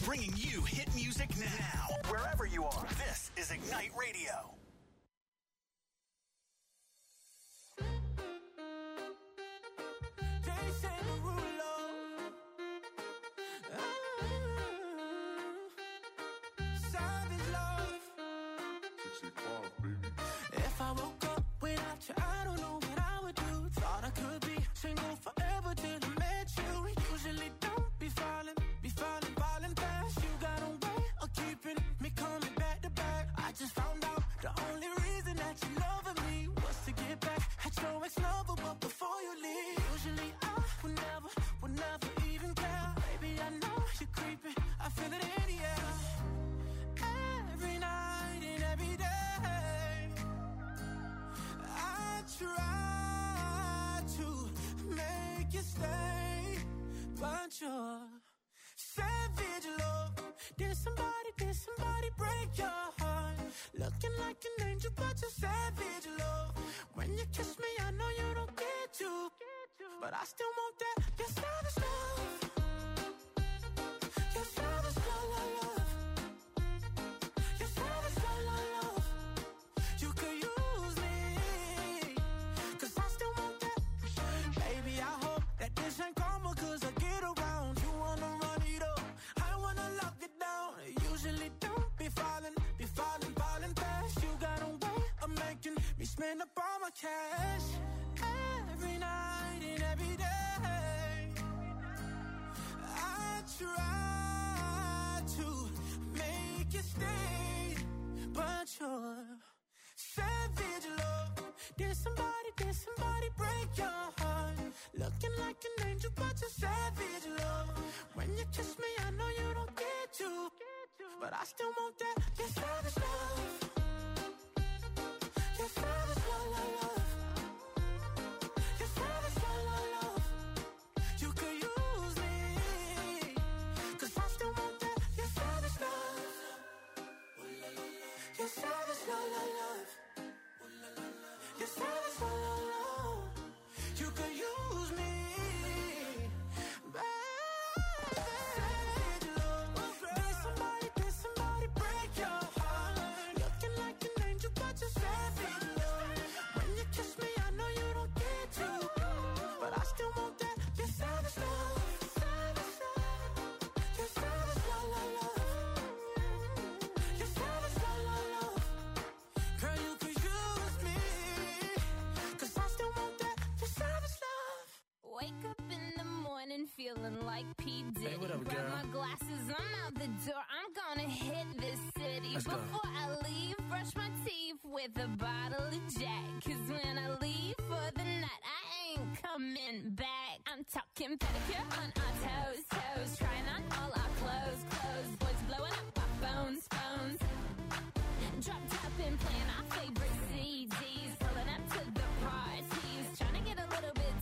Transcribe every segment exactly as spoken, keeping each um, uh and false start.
Bringing you hit music now, wherever you are. This is Ignite Radio. If I woke up without you, I don't know what I would do. Thought I could be single forever till I met you. Usually don't be falling, be falling, falling fast. You got a way of keeping me coming back to back. I just found out the only reason that you loving me was to get back at your ex-lover, but before you leave, usually I would never, would never even care. Baby, I know you're creeping, I feel it in the air. Every night and every day try to make you stay, but you're savage love. Did somebody, did somebody break your heart? Looking like an angel, but you're savage love. When you kiss me, I know you don't get to, but I still want that. You're savage love. You're savage love, love, love. You're savage love, love, love. You could use me, cause I still want that. Baby, I hope that this ain't karma, cause I get around. You wanna run it up, I wanna lock it down. Usually don't be falling, be falling, falling fast. You got a way of making me spend up all my cash. Every night and every day I try to make you stay, but you're savage love. Did somebody, did somebody break your heart? Looking like an angel, but you're savage love. When you kiss me, I know you don't get to, but I still want that. You're savage love. You're savage love, love, love. You're savage love, love, love. You could use me, cause I still want that. You're savage love. You're savage love, love, love. You're savage love, love, love. You could use me, baby. Savage love. Did somebody, did somebody break your heart? Looking like an angel, but you're savage love. When you kiss me, I know you don't get to, but I still want that. You're savage love. Savage love. You're savage love, love, love. You're savage love, love, love. Girl, you could use me, cause I still want that. You're savage love. Wake up in the morning feeling like P. Diddy. Hey, what up, Grab girl? my glasses, I'm out the door. I'm gonna hit this city. Let's go. Before I leave, brush my teeth with a bottle of Jack. Cause when I leave for the night, I ain't coming back. I'm talking pedicure on our toes, toes. Trying on all our clothes, clothes. Boys blowing up our phones, phones. Drop top and playing our favorite C Ds. Pulling up to the parties. Trying to get a little bit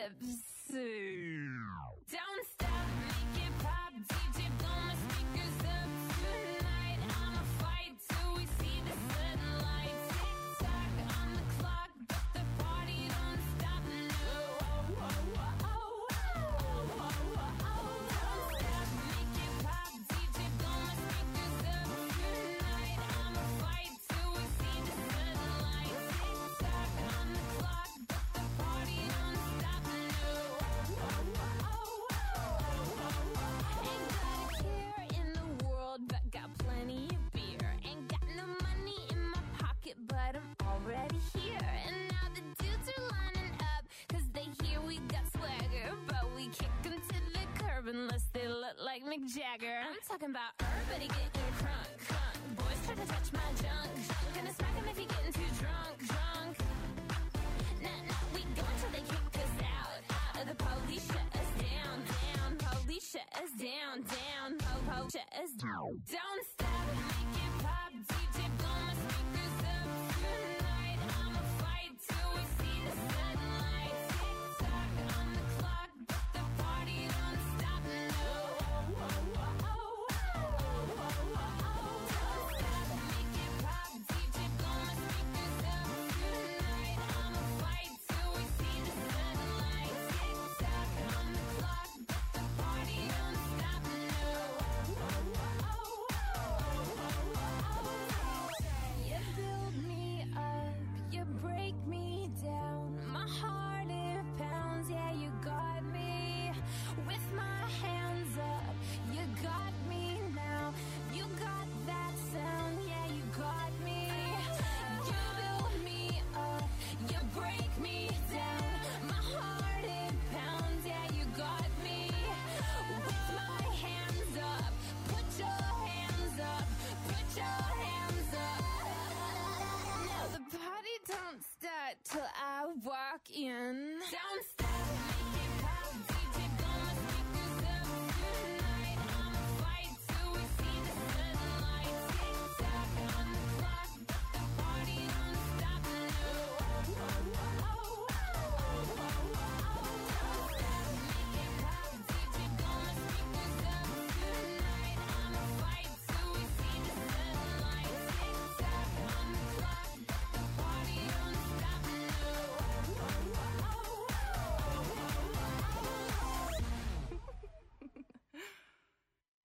tipsy. Don't stop, make it pop. D J, blow my speakers up tonight. I'ma fight till we see the sunlight. Tick tock on the clock, but the party don't stop. No, oh, oh, oh, oh, oh, oh, oh, oh. Don't stop, make it pop. D J, blow my speakers up tonight. I'ma fight till we see the sunlight. Tick tock on the clock, but the party don't stop. No, oh, oh, oh, oh, oh, oh. Ain't got a care in the world, but got plenty of beer. Ain't got no money in my pocket, but I'm already here. And now the dudes are lining up, cause they hear we got swagger. But we kick them to the curb unless they look like Mick Jagger. I'm talking about everybody getting crunk, crunk. Boys try to touch my junk, junk. Gonna smack him if he getting too drunk, drunk. Nah, nah, we go until they kick us out, out. Or the police shut us down, down. Police shut us down, down. Po, po, shut us down. Don't stop, make it pop. D J, blow my speakers up tonight. I'ma fight till we see the sunlight. Tick tock on the clock, but the party don't stop. No, oh, oh, oh, oh, oh, oh, oh, oh. Don't stop, make it pop. D J, blow my speakers up tonight. I'ma fight till we see the sunlight. Tick tock on the clock, but the party don't stop. No, oh, oh, oh,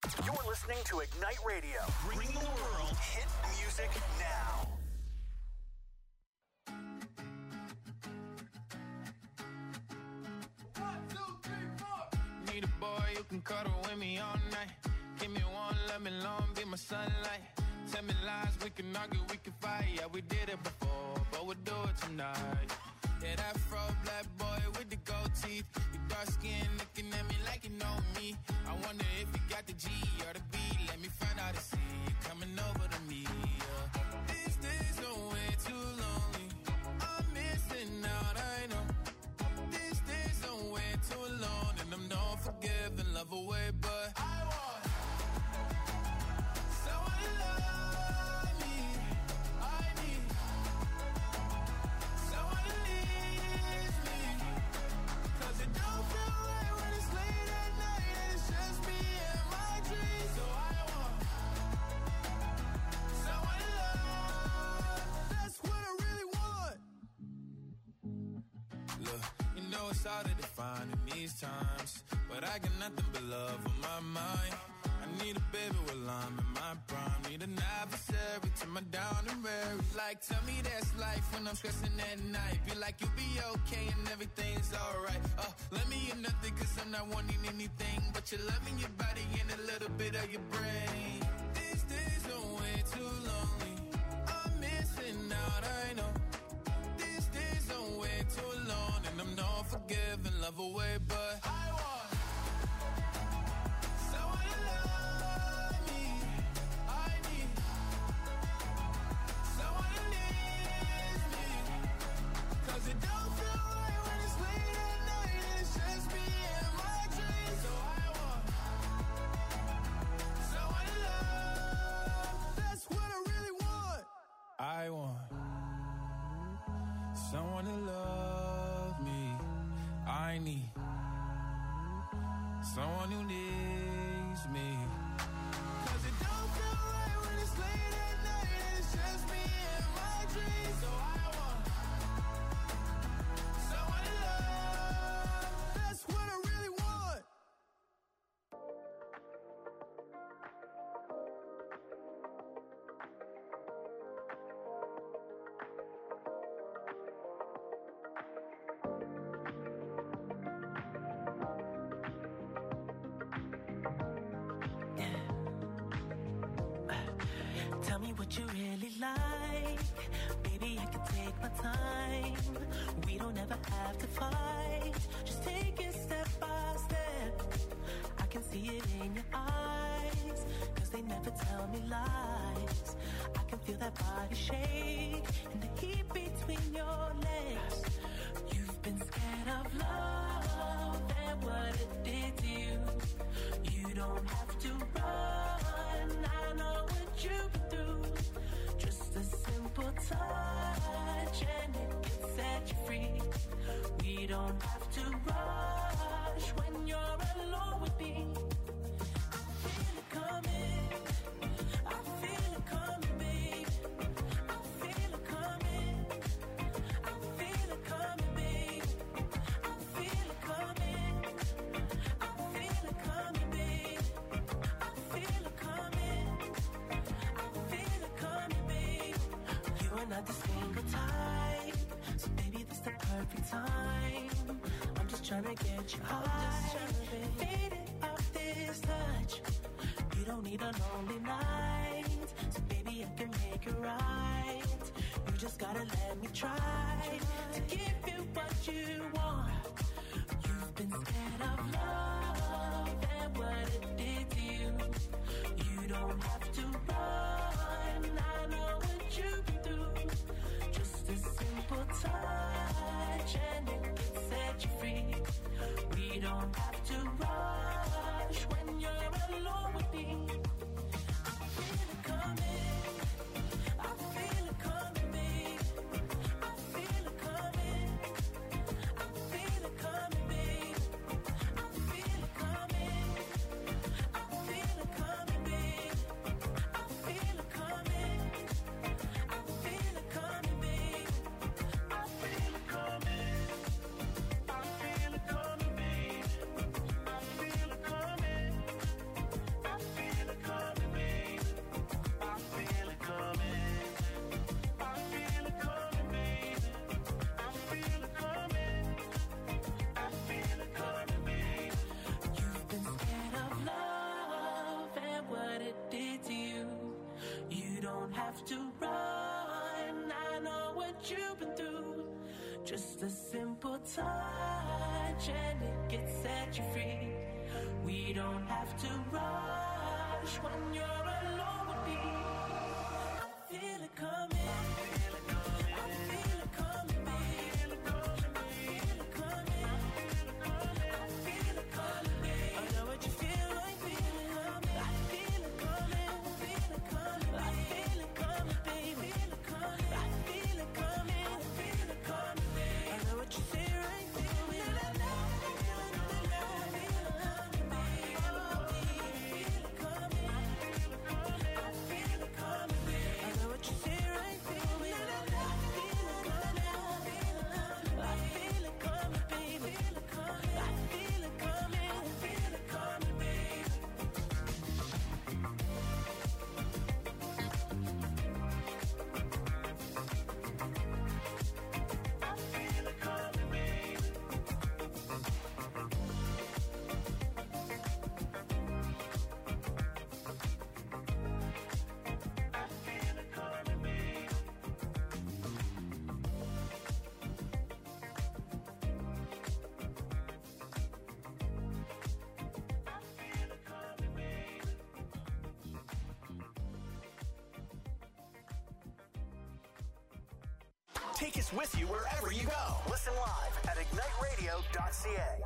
You're listening to Ignite Radio, bringing the world hit music now. One, two, three, four. Need a boy who can cuddle with me all night. Give me one, let me long, be my sunlight. Tell me lies, we can argue, we can fight. Yeah, we did it before, but we'll do it tonight. Yeah, that fro black boy with the gold teeth. Your dark skin looking at me like you know me. I wonder if you got the G or the B. Let me find out and see you coming over to me. Yeah. These days are way too lonely. I'm missing out, I know. These days are way too alone. And I'm not forgiving, love away, but I want someone to love me. I need someone to leave me. Cause it don't feel right when it's late at night and it's just me and my dreams. So I want someone to love. That's what I really want. Look, you know it's hard to define in these times, but I got nothing but love on my mind. I need a baby while I'm in my prime. Need an adversary to my down and weary. Like, tell me that's life when I'm stressing at night. Be like, you'll be okay and everything's alright. Uh, let me hear nothing cause I'm not wanting anything but your love and your body and a little bit of your brain. These days are way too lonely. I'm missing out, I know. These days are way too alone. And I'm not forgiving, love away, but I want someone to love me. I need someone to leave me. Cause it don't feel right when it's late at night and it's just me and my dreams. So I want someone to love. That's what I really want. I want someone to love me. I need someone who needs me. Cause it don't feel right when it's late at night and it's just me and my dreams. So I want someone to love. That's what I really want. Tell me what you really like. Baby, I can take my time. We don't ever have to fight. Just take it step by step. I can see it in your eyes. Cause they never tell me lies. I can feel that body shake and the heat between your legs. You've been scared of love and what it did to you. You don't have to run. I know what you've been through. Just a simple touch and it can set you free. We don't have to rush when you're alone with me. I feel it coming. I feel it coming, babe. I feel it coming. I feel it coming, babe. I feel it coming. I feel it coming, babe. I feel it coming. I feel it coming, babe. You are not the single type, so baby, this the perfect time. I'm just trying to get you high, faded off this touch. You don't need a lonely night, so baby, I can make it right. You just gotta let me try to give you what you want. You've been scared of love and what it did to you. You don't have to run. I know what you've been through. Just a simple touch and it can set you free. We don't have to rush when you're alone with me. I feel it coming. I feel it coming, babe. I feel it coming. I feel it coming, babe. I feel it coming. have to run. I know what you've been through. Just a simple touch and it gets set you free. We don't have to rush when you're alone with me. I feel it coming. Take us with you wherever you go. Listen live at ignite radio dot c a.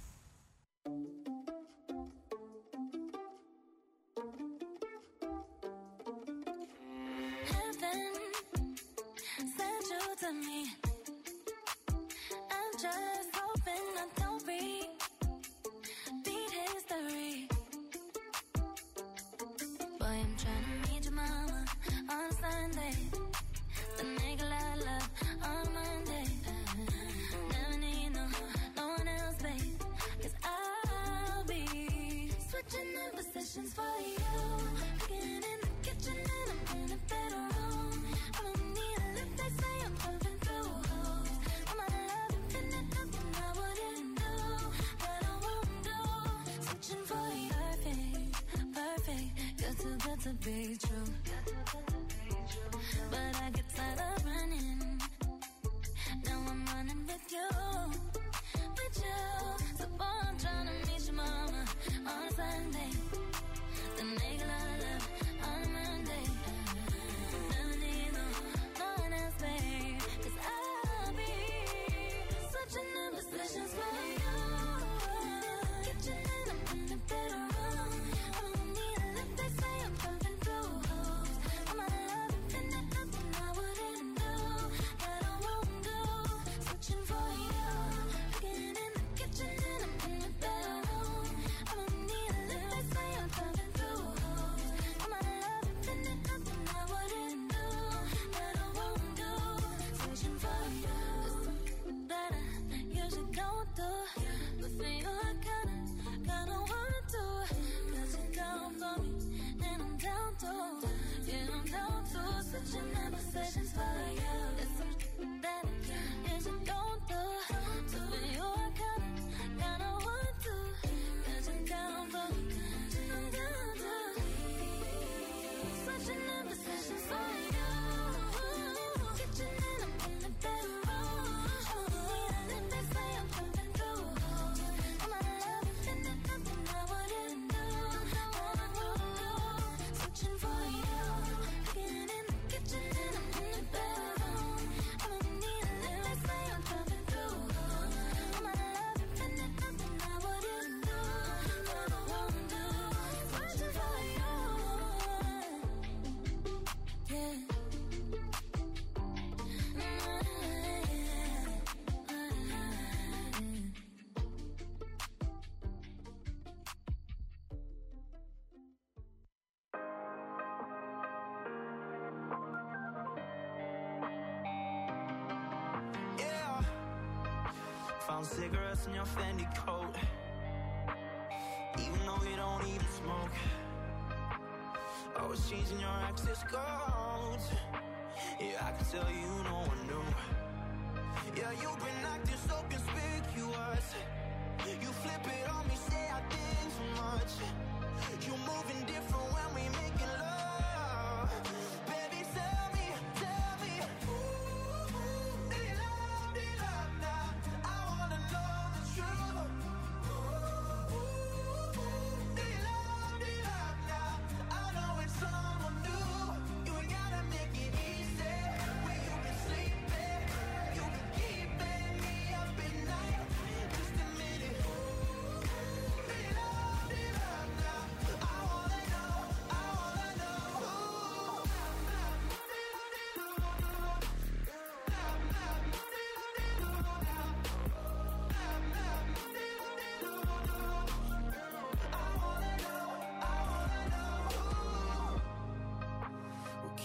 Heaven sent you to me. I'm just hoping I don't repeat history. Boy, I'm trying to meet your mama on Sunday. The nigga I love on Monday. Never need no, no one else, babe. Cause I'll be switching in positions for you. Cooking in the kitchen and I'm in the bedroom. I don't need a lift, they say I'm pumping through holes. I'm out of love, infinite, nothing I wouldn't do, that I won't do. Switching for you, perfect, perfect. You're too good to be true. But I get tired of running. Now I'm running with you, with you. So boy, I'm trying to meet your mama on Sunday. The nigga I love on Monday. Never need no, no one else, babe. Cause I'll be switching in positions for you. Kitchen and I'm in the bedroom. I don't need a lift, they say I'm pumping through holes. I'm out of love, infinite, nothing I wouldn't do, that I won't do. Switching for you. Cooking in the kitchen and I'm in the bedroom. I don't need a lift, they say I'm pumping through holes. I'm out of love, infinite, nothing I wouldn't do, that I won't do. Switching for you. There's something that I usually don't do, but for you I kinda, kinda wanna do. Cause you're down for me, and I'm down too. Yeah, I'm down to switching conversations for you. There's something that I usually don't do, so for you I kinda, kinda want to. Cause you're down for me, I'm down to switching conversations for you. Kitchen and I'm in the bedroom. Oh, yeah, and they say I'm pumping through holes. I'm out of love, infinite, nothing I wouldn't do, that I won't do. Switching for you. Cooking in the kitchen and I'm in the bedroom. I don't need a lift, they say I'm pumping through holes. I'm out of love, infinite, nothing I wouldn't do, that I won't do. Switching for you. Yeah. Yeah. Found cigarettes in your Fendi coat, even though you don't even smoke. Always changing your access codes. Yeah, I can tell you no one knew. Yeah, you've been acting so conspicuous. You flip it on me, say I did too much. You moving different when we making love. Baby, say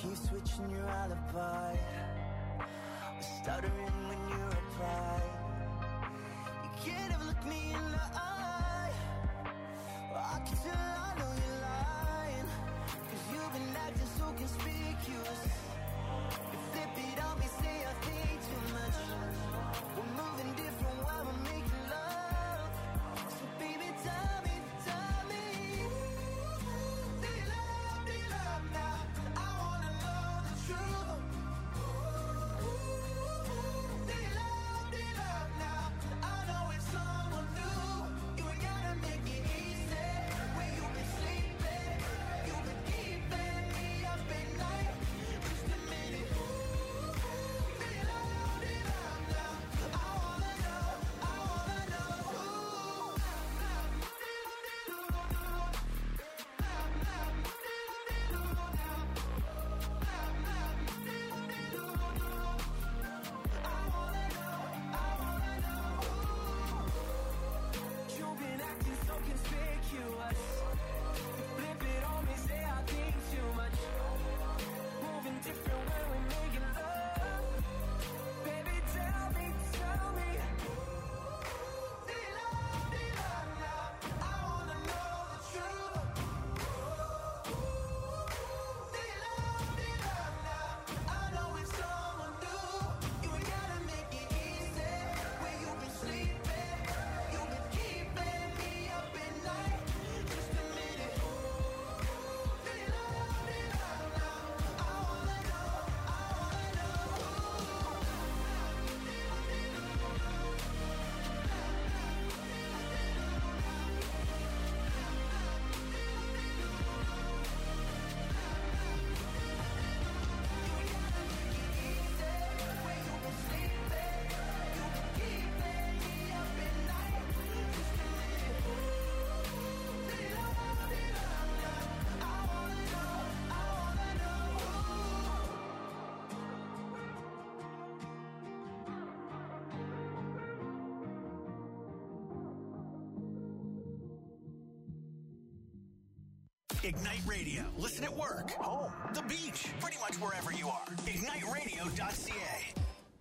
keep switching your alibi. Stuttering when you reply. You can't ever look me in the eye. I can tell I know you're lying, cause you've been acting so conspicuous. You flip it on me, say I think too much. We're moving different while we're making love. So baby, tell me, tell me, do you love, do you love now? I wanna know the truth. Do you love, do you love now? I know it's someone new. You ain't gotta make it easy. When you've been sleeping, you've been keeping me up at night. Just a minute. Do you love, do you love now? I wanna know, I wanna know. You've been acting so conspicuous. You flip it on me, say I think too much. Moving different when we're making love. Baby, tell me, tell me. Do you love, do you love now? I wanna know the truth. Do you love, do you love now? I know it's someone new. You ain't gotta make it easy. When you've been sleeping, you've been keeping me up at night. Just a minute. Do you love, do you love now? I wanna know, I wanna know. When you've been sleeping, you've been keeping me up at night. Just a minute. Do you love, do you love now? I wanna know, I wanna Ignite Radio. Listen at work, home, the beach, pretty much wherever you are. ignite radio dot c a.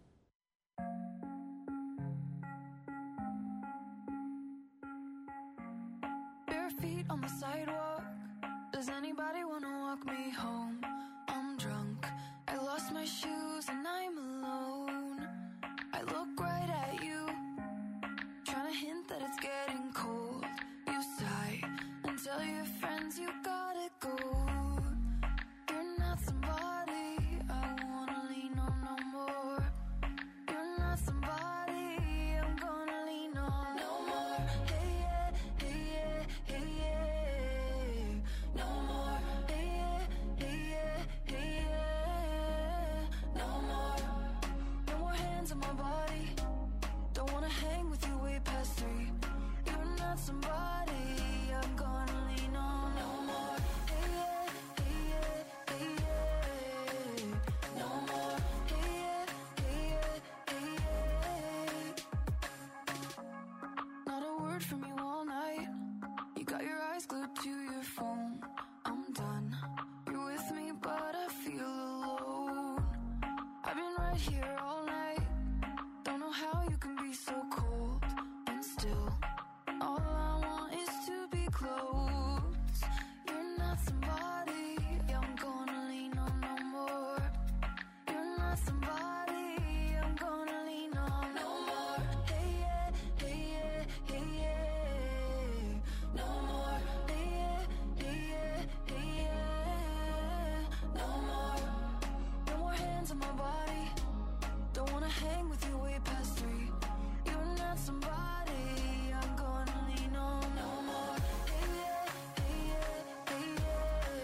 Bare feet on the sidewalk. Does anybody wanna walk me home? I'm drunk. I lost my shoes and I'm alone. I look right at you, trying to hint that it's getting cold. You sigh and tell your friends you gotta go. You're not somebody I wanna lean on no more. You're not somebody I'm gonna lean on no more. Hey yeah, hey yeah, hey yeah. No more. Hey yeah, hey yeah, hey yeah. No more. No more hands on my body. Don't wanna hang with you way past three. You're not somebody I'm gonna lean on no more. Hey yeah, hey yeah, hey yeah. No more. Hey yeah, hey yeah, hey yeah. Not a word from you all night. You got your eyes glued to your phone. I'm done. You're with me, but I feel alone. I've been right here all night. Don't know how you can be so cold and still. All I want is to be close. You're not somebody I'm gonna lean on no more. You're not somebody I'm gonna lean on no more. Hey yeah, hey yeah, hey yeah. No more. Hey yeah, hey yeah, hey yeah. No more. No more hands on my body. Don't wanna hang with you way past three. You're not somebody I'm gonna lean on no more. Hey yeah, hey yeah, hey yeah.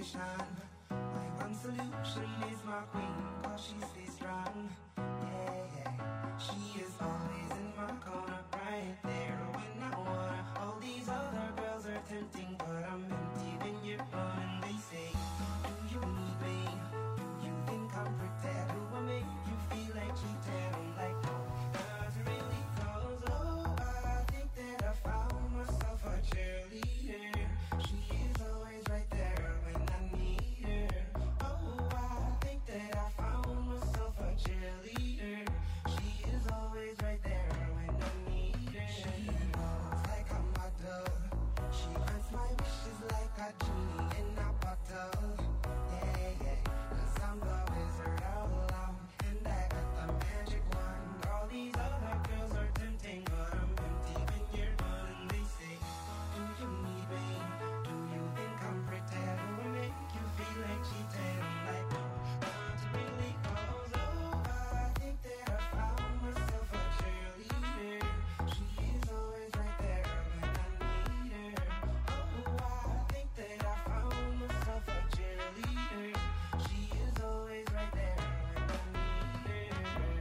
motivation. My one solution is my queen, cause she stays strong. Yeah, yeah. She is always in my corner, right there when I wanna. All these other girls are tempting, but I'm empty when you're gone. And they say, do you need me? Do you think I'm pretend? Do I make you feel like cheating? I'm like, no, not really, cause oh, I think that I found myself a cheerleader. She is always right there when I need her. Oh, I think that I found myself a cheerleader. She is always right there when I need her. She knows like I'm a dove. She grants my wishes like a genie in a bottle. Yeah, yeah, cause I'm the wizard all alone. And I got the magic wand. All these other girls are tempting, but I'm empty when you're gone. And they say, do you need me? Do you think I'm pretend? Do I make you feel like cheating? I'm like, no, not really, cause oh, I think that I found myself a cheerleader. She is always right there when I need her. Oh, I think that I found myself a cheerleader. She is always right there when I need her.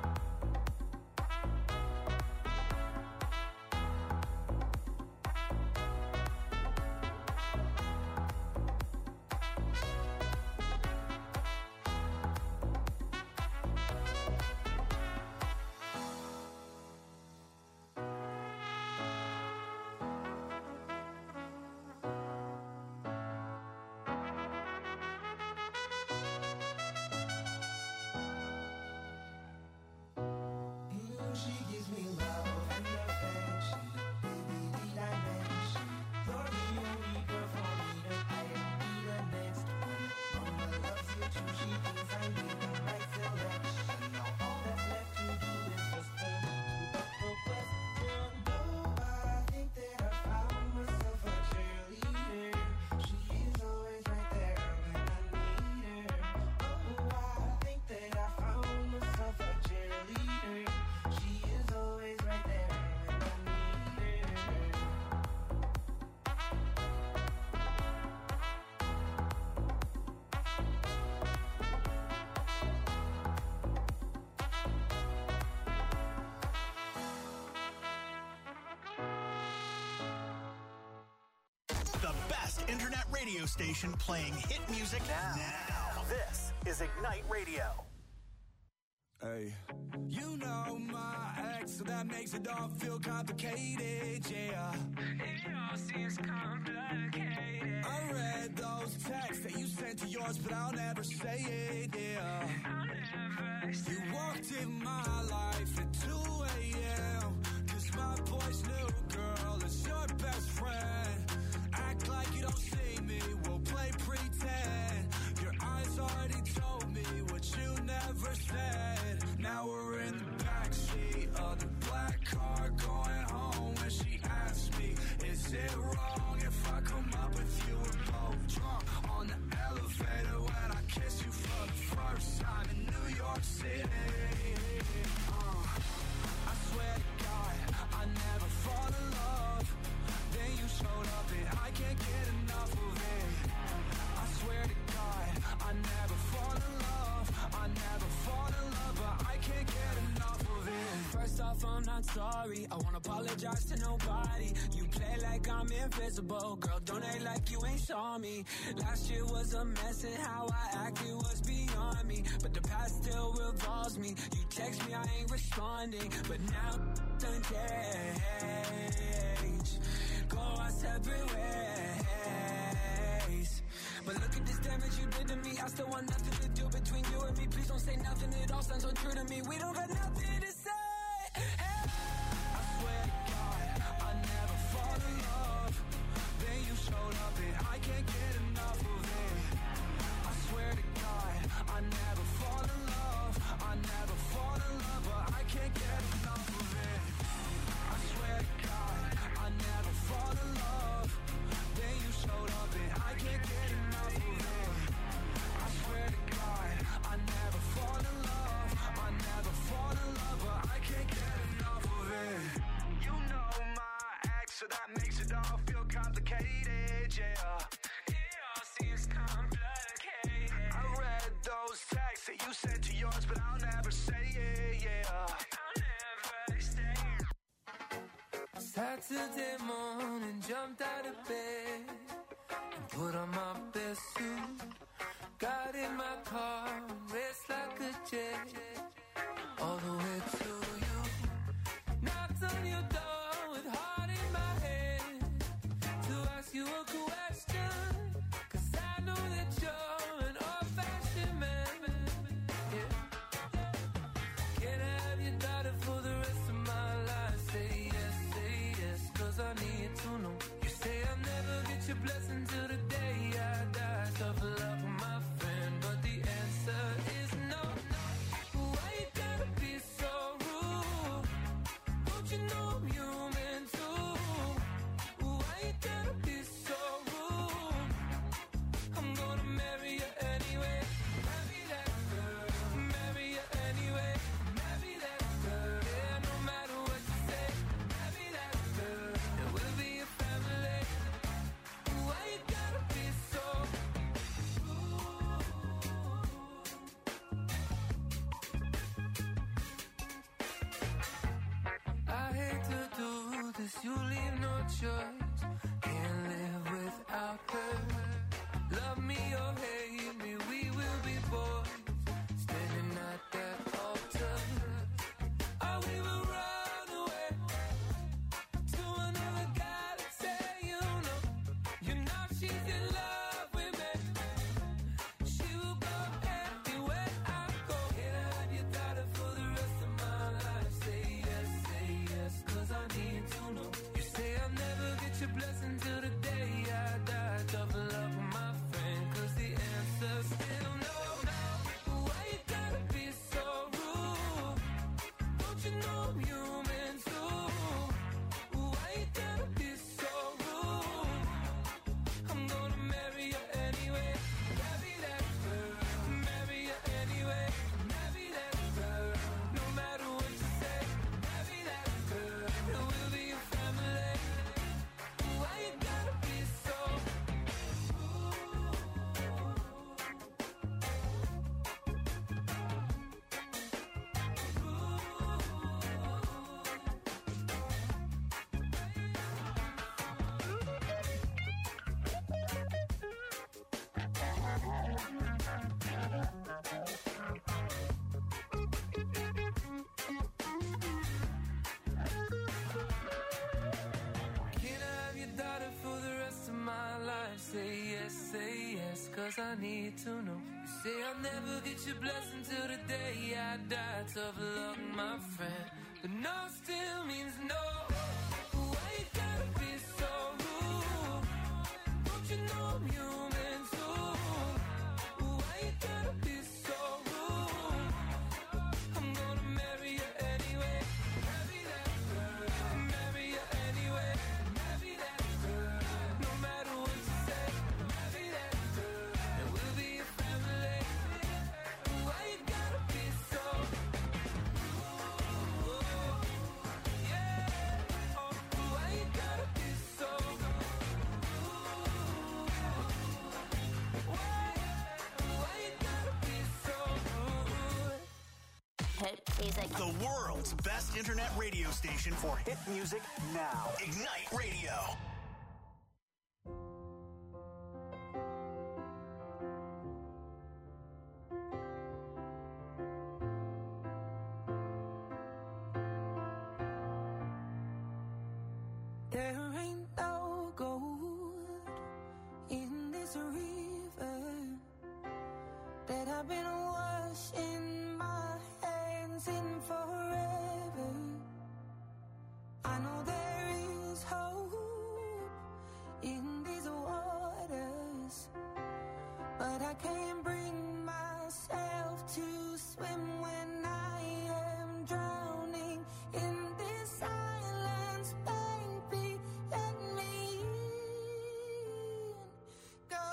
Mm, she gives me love and affection, baby, the dimension. You're the only girl for me to play, be the next one. Mama loves you too, she thinks I made the right selection. Now all that's left to do is just pull me to the question. Oh, I think that I found myself a cheerleader. She is always right there when I need her. Oh, I think that I found myself a cheerleader. She is always right there when I need her. The best internet radio station playing hit music now. now. This is Ignite Radio. Hey. You know my ex, so that makes it all feel complicated, yeah. It all seems complicated. I read those texts that you sent to yours, but I'll never say it, yeah. I'll never say it. You walked in my life at two a.m. Cause my boy's new girl is your best friend. Act like you don't see me, we'll play pretend. Your eyes already told me what you never said. Now we're in the backseat of the black car going home. When she asked me, is it wrong if I come up with you? We're both drunk on the elevator when I kiss you for the first time in New York City. Uh, I swear to God, I never fall in love. Then you showed up and I can't get enough of it. I swear to God, I never fall in love. I never fall in love, but I can't get enough of it. First off, I'm not sorry. I won't apologize to nobody. You play like I'm invisible. Girl, don't act like you ain't saw me. Last year was a mess and how I acted was beyond me. But the past still revolves me. You text me, I ain't responding. But now done change. Go our separate ways. But look at this damage you did to me. I still want nothing to do between you and me. Please don't say nothing, it all sounds so true to me. We don't got nothing to say. Hey. I swear to God, I never fall in love. Then you showed up and I can't get enough of it. I swear to God, I never fall in love. I never fall in love, but I can't get enough of it. I swear to God, I never fall in love. Then you showed up and I can't get enough of it. I swear to God, I never fall in love. I never fall in love, but Saturday morning, jumped out of bed and put on my best suit. Got in my car and raced like a jet all the way to you. Knocked on your door with heart in my head to ask you a question, 'cause I know that you're an old-fashioned man. Yeah. Can I have your daughter for the rest of my life? Say yes, say yes, 'cause I need to know. You say I'll never get your blessing till the day I die. Tough luck, my friend, but the answer is no. Why you gotta be so rude? Don't you know I'm human too? Why you gotta be so rude? I'm gonna marry you anyway. Marry that girl. Marry you anyway. Marry that girl. Yeah, no matter what you say. Marry that girl. And we'll be a family. Why you gotta be so rude? I hate to do this, you leave no choice. Can't live without her. Love me or hate me, we will be boys. Standing at that altar. Or we will run away to another galaxy, you know. You know she's in love with me. She will go everywhere I go. Can I have your daughter for the rest of my life? Say yes, say yes, 'cause I need to know. You say I'll never get your blessing till the day I die. Tough luck, my friend, 'cause the answer's still no. Why you gotta be so rude? Don't you know I'm human too? Why you gotta be so rude? I'm gonna marry you anyway. Marry that girl. Marry you anyway. Marry that girl. No matter what you say. Marry that girl. And we'll be a family. Why you gotta be so rude? Can I have your daughter for the rest of my life? Say yes, say yes, 'cause I need to know. You say I'll never get your blessing till the day I die. Tough luck, my friend, but no still means no. Why you gotta be so rude? Don't you know I'm human too? Why you gotta be so rude? I'm gonna marry you anyway. Marry that girl. Marry you anyway. Marry that girl. No matter what you say. Marry that girl. And we'll be a family. Why you gotta be so rude? Yeah. Oh, why you gotta be so rude? Why? Why you gotta be so rude? Hit music. The world's best internet radio station for hit music now. Ignite Radio. There ain't no gold in this river that I've been washing my hands in forever. I know there is hope in these waters, but I can't bring myself to swim when I am drowning in this silence. Baby, let me in. Go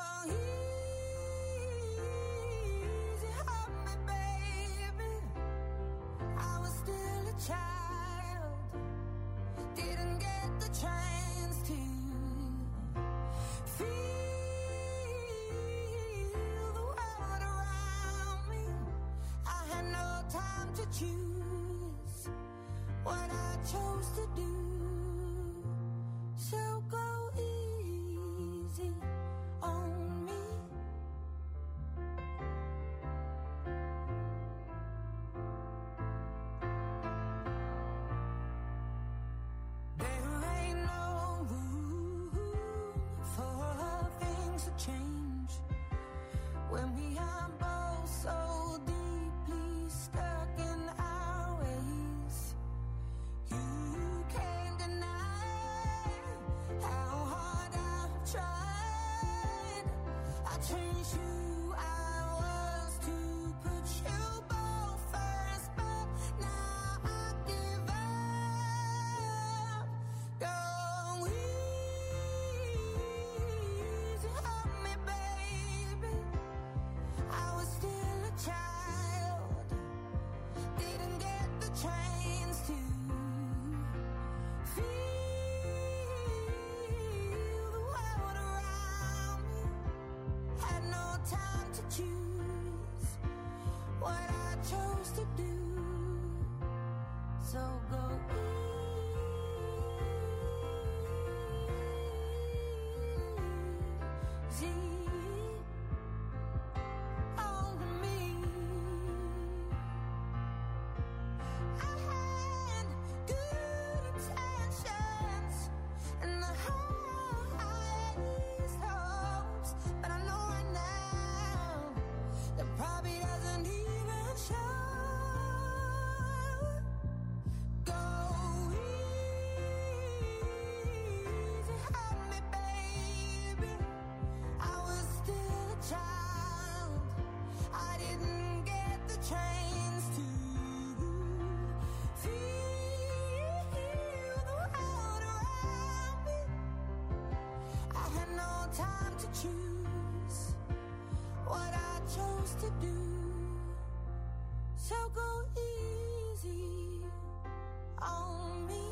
easy on me, baby. I was still a child, didn't get the chance to feel the world around me. I had no time to choose what I chose to do. So go easy on me. There ain't no room for things to change when we are both so deeply stuck in our ways. You can't deny how hard I've tried. I changed who I was to put you both first, but now I give up. Go easy on me, baby. I was still a child, didn't get the chance to feel the world around me. Had no time to choose what I chose to do. So go easy on me. I had good intentions and the highest hopes, but I know right now that probably doesn't even show. Go easy on me, baby. I was still a child, I didn't get the chance to feel the world around me. I had no time to choose what I chose to do. So go easy on me.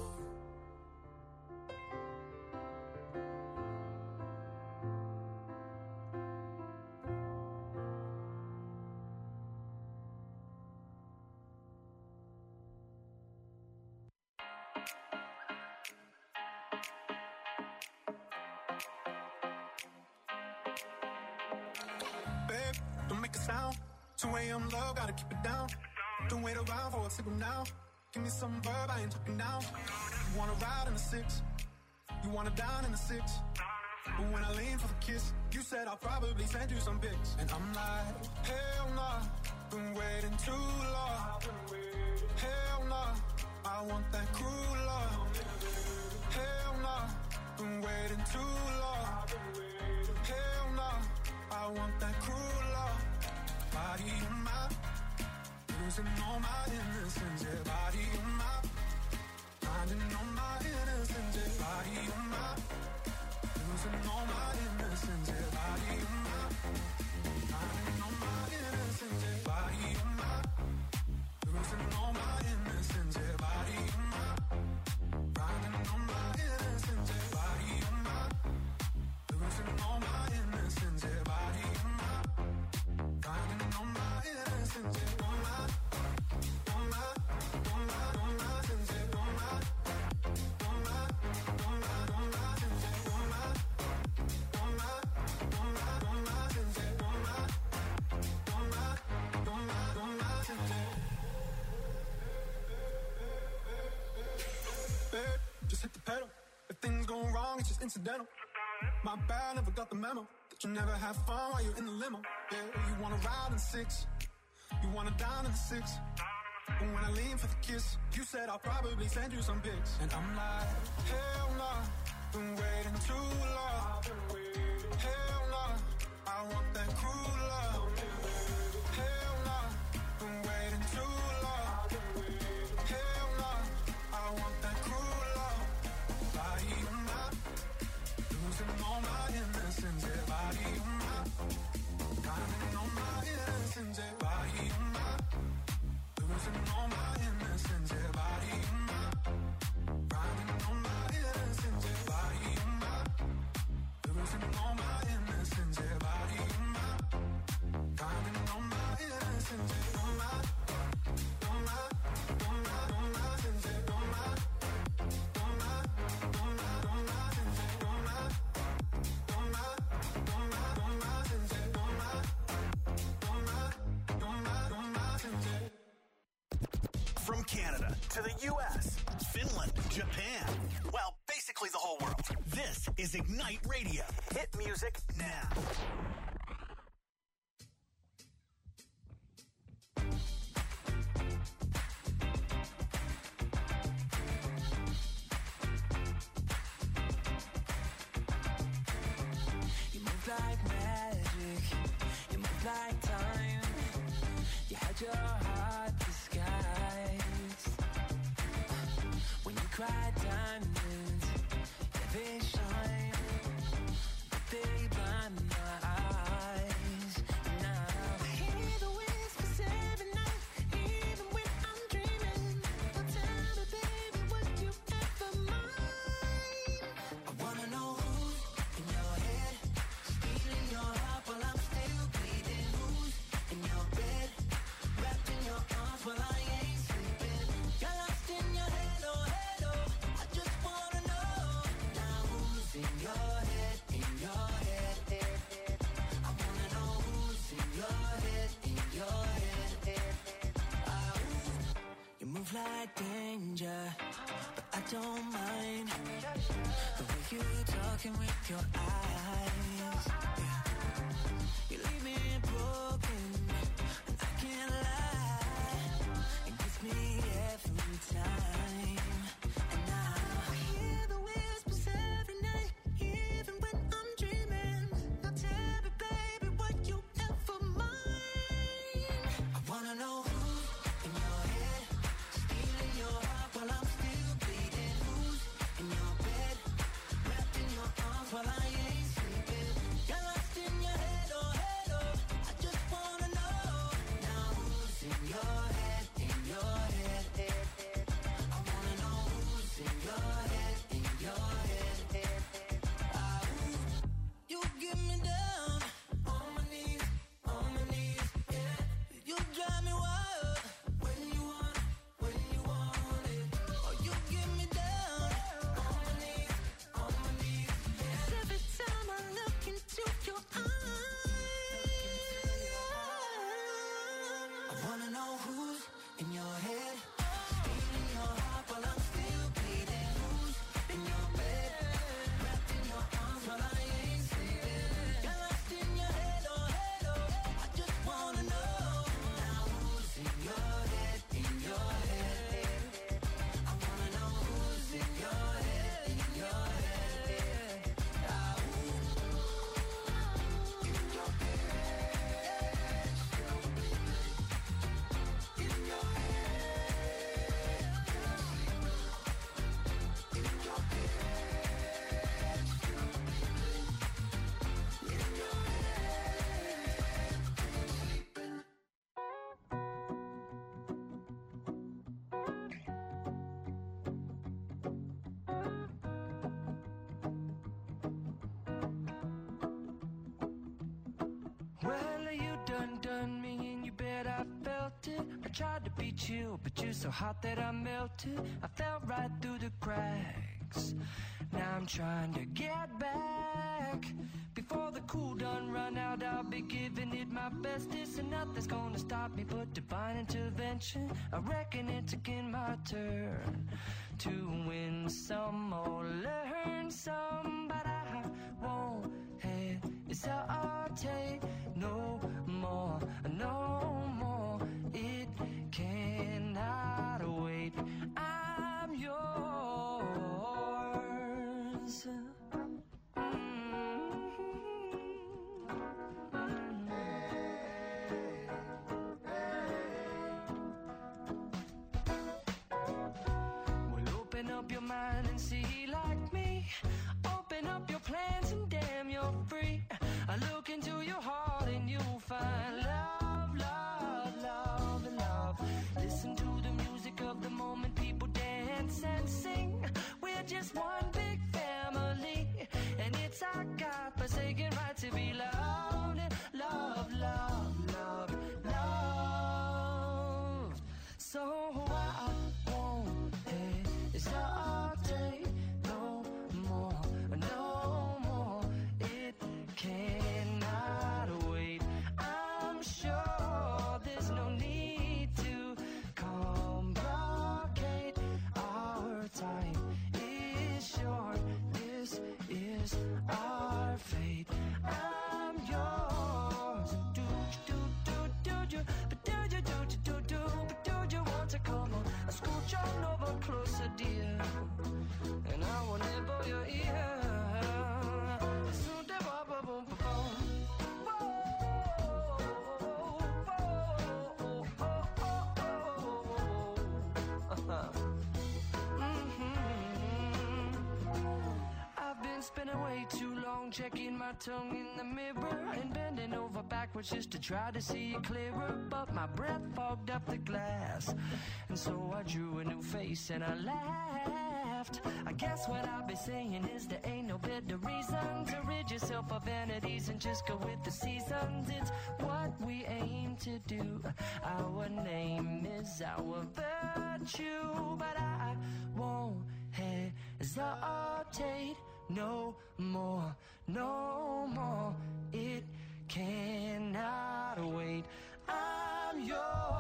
Babe, don't make a sound. two a.m. love, gotta keep it down. Don't wait around for a signal now. Give me some verb, I ain't talking now. You wanna ride in the six, you wanna dine in the six. But when I lean for the kiss, you said I'll probably send you some pics. And I'm like, hell nah, been waiting too long. Hell nah, I want that cruel love. Hell nah, been waiting too long. Hell nah, I want that cruel love. Body on my, losing all my innocence. Yeah, body on my, finding all my innocence. Yeah, body on my, losing all my innocence. Yeah, body on my, finding all my innocence. Yeah, body on my, losing all my innocence. Yeah, body on my, finding all my innocence. Yeah, body on my, losing all my innocence. Yeah, body on my, finding all my innocence. Yeah, on my, on my, on my, on my sense. Yeah, on my, on my, on my, on my sense. Yeah, on my, on my, on my, on my sense. Yeah, on my, on my, on my, on my sense. Yeah. Babe, just hit the pedal. If things go wrong, it's just incidental. My bad, never got the memo that you never have fun while you're in the limo. Yeah, you wanna ride in the six, you wanna dine in the six. But when I lean for the kiss, you said I'll probably send you some pics. And I'm like, hell nah, been waiting too long. Hell nah, I want that cruel love. Hell nah, been waiting too long. Hell nah, I want that cruel love. Body on my, losing all my innocence. Yeah, body on my, finding all my innocence. Yeah, body on my, losing all my innocence. Yeah, body on my, finding all my innocence. Yeah, body on my, losing all my innocence. Yeah, body on my, finding all my innocence. From Canada to the U S, Finland, Japan. Well, basically the whole world. This is Ignite Radio. Hit music now. You move like magic, you move like time. You had your heart disguised. When you cry diamonds, yeah, they shine, but they blind my eyes. Now I hear the whispers every night, even when I'm dreaming. Now tell me, baby, would you ever mind? I wanna know who's in your head, stealing your heart while I'm still bleeding. Who's in your bed, wrapped in your arms while I ain't sleeping. Got lost in your head, oh head, oh. I just wanna know now who's in your head, in your head, head, head. I wanna know who's in your head, in your head, head, head. Ah, ooh. You move like danger, but I don't mind the way you talking with your eyes. Yeah. You leave me broken, and I can't lie. It gets me every time. And now I hear the whispers every night, even when I'm dreaming. Now tell me, baby, would you ever mind? I wanna know who's in your head, stealing your heart while I'm still bleeding. Who's in your bed, wrapped in your arms while I ain't sleeping. Got lost in your head, oh head, oh. I just wanna know now who's in your head, in your head, head, head. I wanna know who's in your head, in your head, head, head. Ah, ooh. You get me down on my knees, on my knees, yeah. You drive me wild when you want, when you want it. Oh, you get me down on my knees, on my knees, yeah. 'Cause every time I look into your eyes, I wanna know who's in your head, stealing your heart while I'm still bleeding. Who's in your bed, wrapped in your arms while I ain't sleeping. Got lost in your head, oh head, oh. I just wanna know now who's in your head, in your head, head, head. I wanna know who's in your head, in your head, head. Ah, ooh. In your head, in your Well, you done done me and you bet I felt it. I tried to beat you, but you're so hot that I melted. I fell right through the cracks. Now I'm trying to get back. Before the cool done run out, I'll be giving it my best. This and nothing's gonna stop me but divine intervention. I reckon it's again my turn to win some or learn some, but I won't hesitate no more, no more. It cannot wait. I'm yours. Well, open up your mind and see like me. Open up your plans and damn, you're free. I look into your heart and you'll find love, love, love, and love. Listen to the music of the moment, people dance and sing. We're just one big family, and it's our God-forsaken right to be loved. Love, love, love, love. So I won't hesitate no more, no more. to come on, scooch on over closer, dear, and I will nibble your ear. Spending way too long checking my tongue in the mirror and bending over backwards just to try to see it clearer, but my breath fogged up the glass, and so I drew a new face and I laughed. I guess what I'll be saying is there ain't no better reason to rid yourself of vanities and just go with the seasons. It's what we aim to do. Our name is our virtue, but I won't hesitate no more, no more. It cannot wait. I'm yours.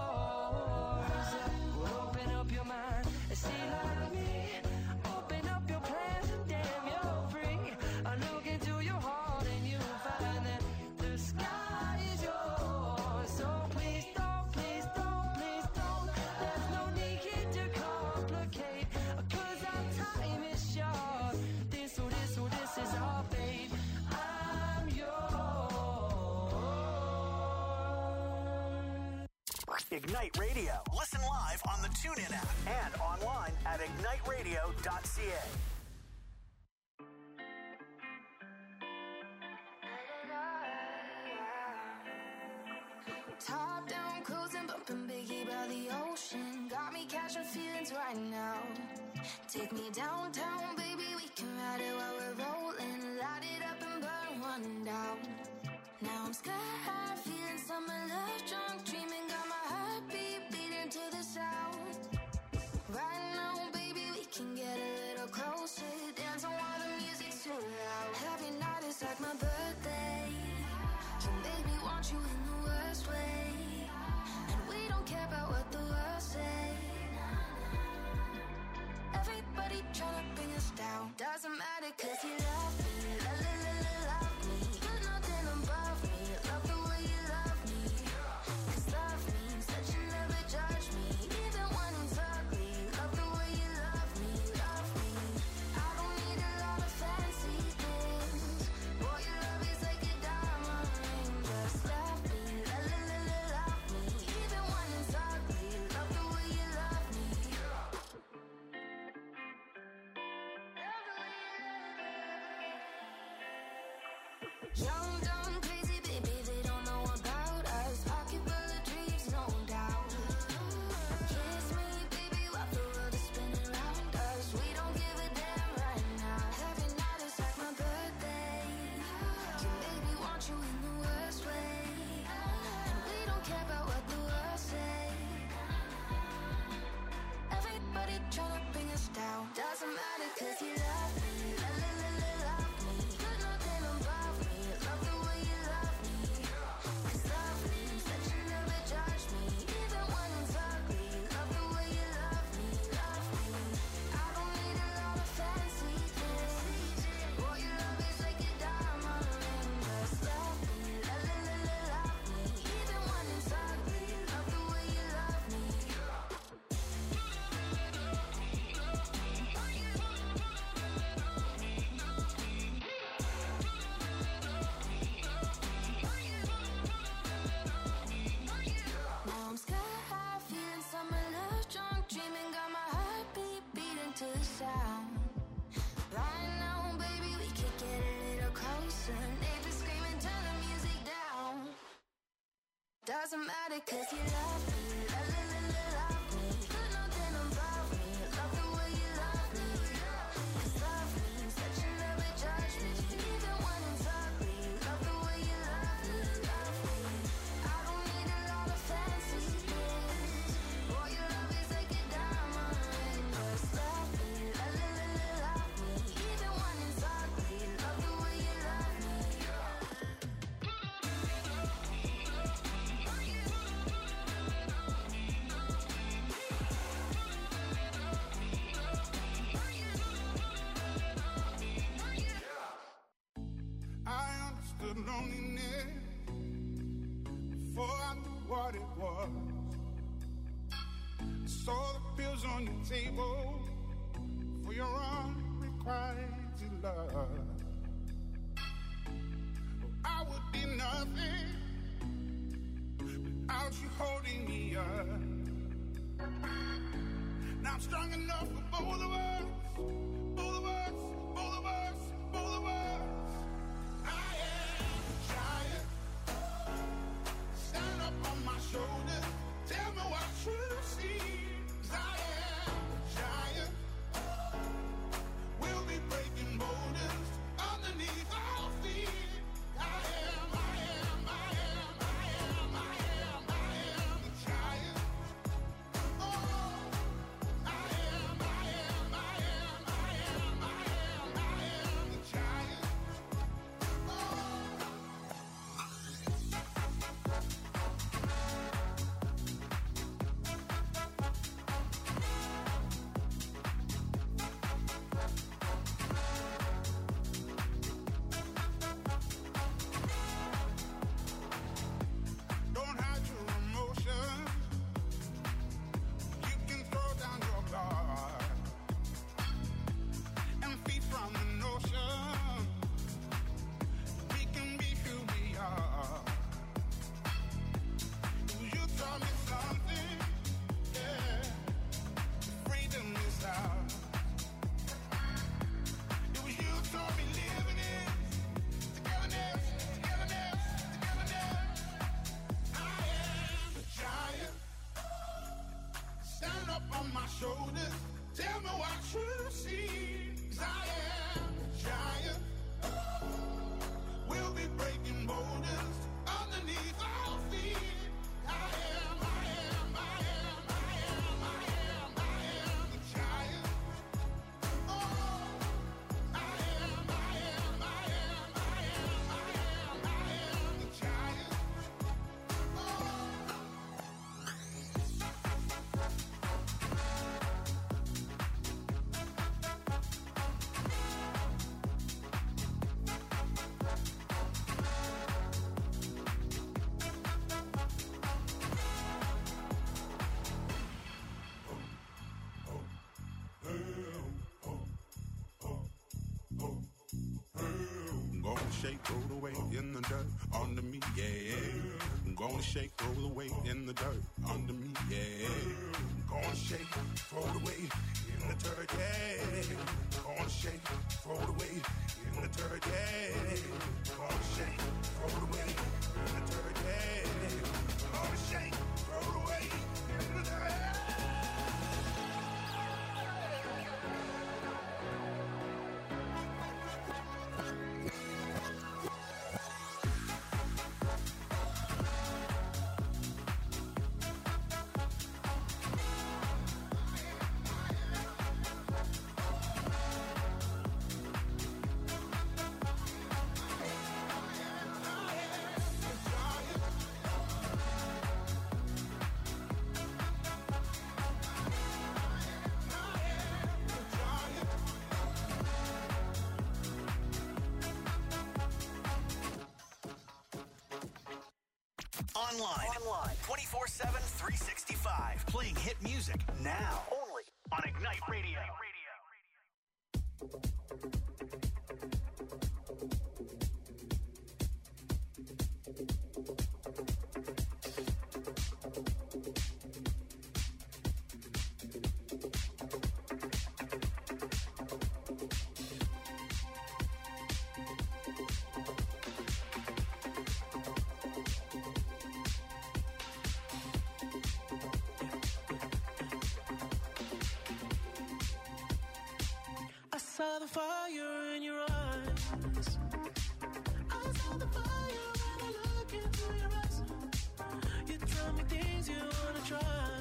Open up your mind and see like me. Open up your plans and damn, you're free. I look into your heart and you'll find that the sky is yours. So please don't, please don't, please don't. There's no need to complicate, 'cause our time is short. This or this or this is our fate. I'm yours. Ignite Radio. Listen live on the TuneIn app and online at ignite radio dot c a. Top down, cruising, bumping Biggie by the ocean. Got me catching feelings right now. Take me downtown, baby, we can ride it while we're rolling. Light it up and burn one down. Now I'm sky high, feeling summer love, drunk, dreaming. Got my heartbeat beating to the sound. Right now, baby, we can get a little closer. Dance on while the music's too loud. Every night is like my birthday. Can make me want you in the worst way. And we don't care about what the world say. Everybody tryna bring us down. Doesn't matter 'cause you love me. La la la la love me. Put nothing above me. Love the way you love me. 'Cause love means that you never judge me. Even when it's ugly. Love the way you love me. Love me. I don't need a lot of fancy things. Boy, your love is like a diamond ring. Just love me. La la la la love me. Even when it's ugly. Love the way you love me. Young, dumb, crazy, baby, they don't know about us. Pocket full of dreams, no doubt. Kiss me, baby, while the world is spinning around us. We don't give a damn right now. Every night is like my birthday. Can make me want you in the worst way. And we don't care about what the world say. Everybody tryna bring us down. Doesn't matter 'cause you love me. La la la la love me. Put nothing above me. Love the way you love me. 'Cause love means that you never judge me. Even when it's ugly. Love the way you love me. Love me. I don't need a lot of fancy things. Boy, your love is like a diamond ring. Just love me. La la la la love me. Even when it's ugly. Love the way you love me. Now I'm sky high, feeling summer love, drunk, dreaming. Got my heartbeat beating to the sound. Right now, baby, we could get a little closer. Neighbors screaming, turn the music down. Doesn't matter 'cause you love me. La la la la love me. Put nothing above me. Love the way you love me. 'Cause love means that you never judge me. Even when it's ugly. Love the way you love me. Love me. I don't need a lot of fancy things. Boy, your love is like a diamond ring. Just love me. La la la la love me. Even when it's ugly. Love the way you love me. saw the pills on your table for your unrequited love. I would be nothing without you holding me up. Now I'm strong enough for both of us, both of us, both of us, both of us. I am a giant. Stand up on my shoulders. Tell me what you see. 'Cause I am a giant. We'll be breaking boulders underneath our feet. I am, I am, I am, I am, I am, I am a giant. Oh, I am, I am, I am, I am, I am, I am a giant. Don't hide your emotions. You can throw down your guard and feed from the notion we can be who we are. You taught me something, yeah. Freedom is ours. It was you taught me living it. Togetherness, togetherness, togetherness. I am a giant. Stand up on my shoulders. Tell me what you see. 'Cause I am a giant. We'll be breaking boulders underneath our feet. I am, I am, I am, I am, I am, I am a giant. Oh, I am, I am, I am, I am, I am, I am a giant. Gonna shake, roll the weight in the dirt under me, yeah. Gonna shake, roll the weight in the dirt under me, yeah. Gonna shake, roll the weight in the dirt, yeah. Gonna shake, roll the weight in the dirt, yeah. Gonna shake, roll the weight in the dirt, yeah. Gonna shake, roll the weight in the dirt. Online. Online. twenty-four seven, three sixty-five. Playing hit music now. Only on Ignite Radio. I saw the fire in your eyes. I saw the fire when I look into your eyes. You tell me things you wanna try.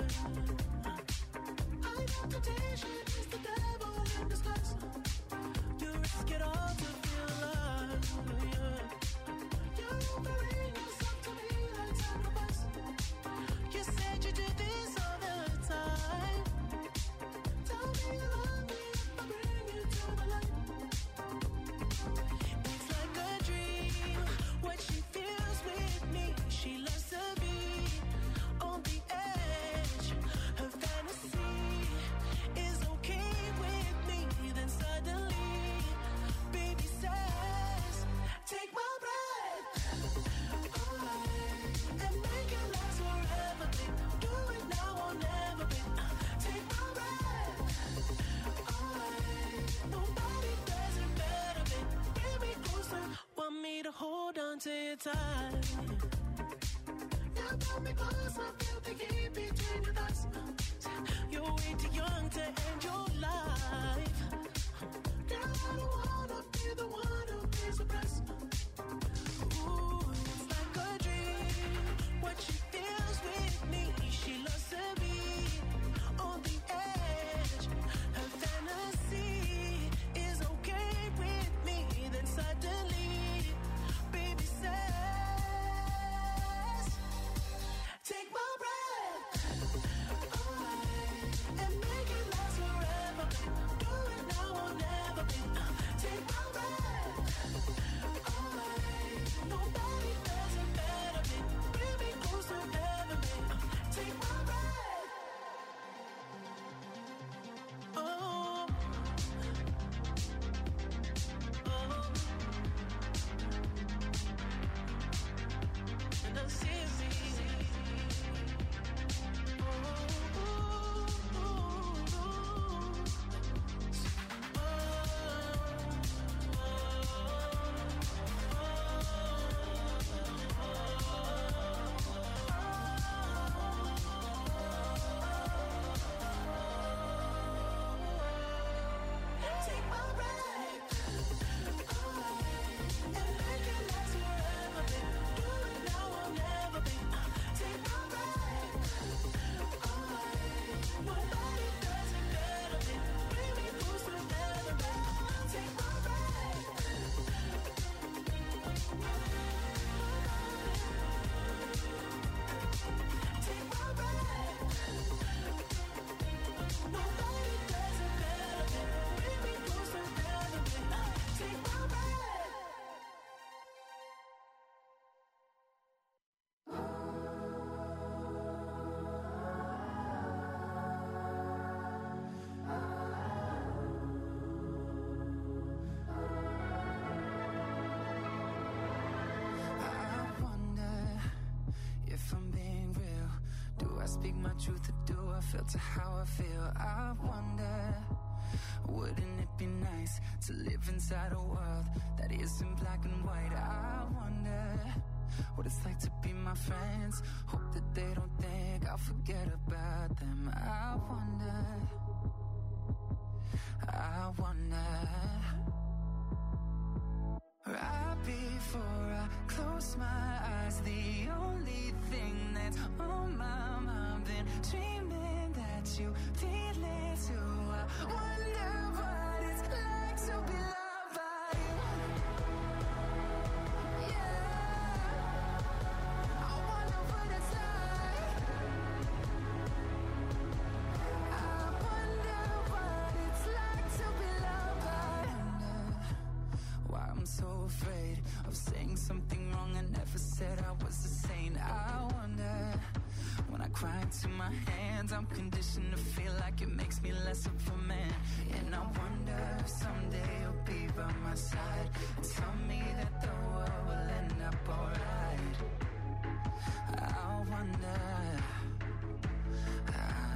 I know temptation is the devil in disguise. You risk it all to feel alive. Yeah. You're offering yourself to me like sacrifice. You said you do this all the time. Tell me you love me if I bring you to the light. It's like a dream what she feels with me. She loves to be on the edge to your time. Now pull me close, I feel the heat between your thighs. You're way too young to end your life. Girl, I don't wanna be the one who pays the price. Ooh, it's like a dream. What she feels with me, she loves to be on the edge. Her fantasy is okay with me. Then suddenly, baby says, take my breath away and make it last forever. Do it now or never. Take my breath away. Nobody does it better. Bring me closer ever. Take my breath. Oh. Oh. And I see it. Take my breath away and make it last forever. Do it now or never. Take my breath away. Nobody does it better. Bring me closer ever. Take my breath. Take my breath. Nobody does it better. Bring me closer ever. Take my breath. I wonder if I'm being real. Do I speak my truth or do I filter how I feel? I wonder, wouldn't it be nice to live inside a world that isn't black and white? I wonder what it's like to be my friends. Hope that they don't think I'll forget about them. I wonder, I wonder. Right before I close my eyes, the only thing that's on my mind, been dreaming that you feel it too. I wonder what it's like to be loved by you. Yeah, I wonder what it's like. I wonder what it's like to be loved by you. Why I'm so afraid of saying something wrong. I never said I was a saint. I wonder, when I cry into my hands, I'm conditioned to feel like it makes me less of a man. And I wonder if someday you'll be by my side and tell me that the world will end up alright. I wonder, I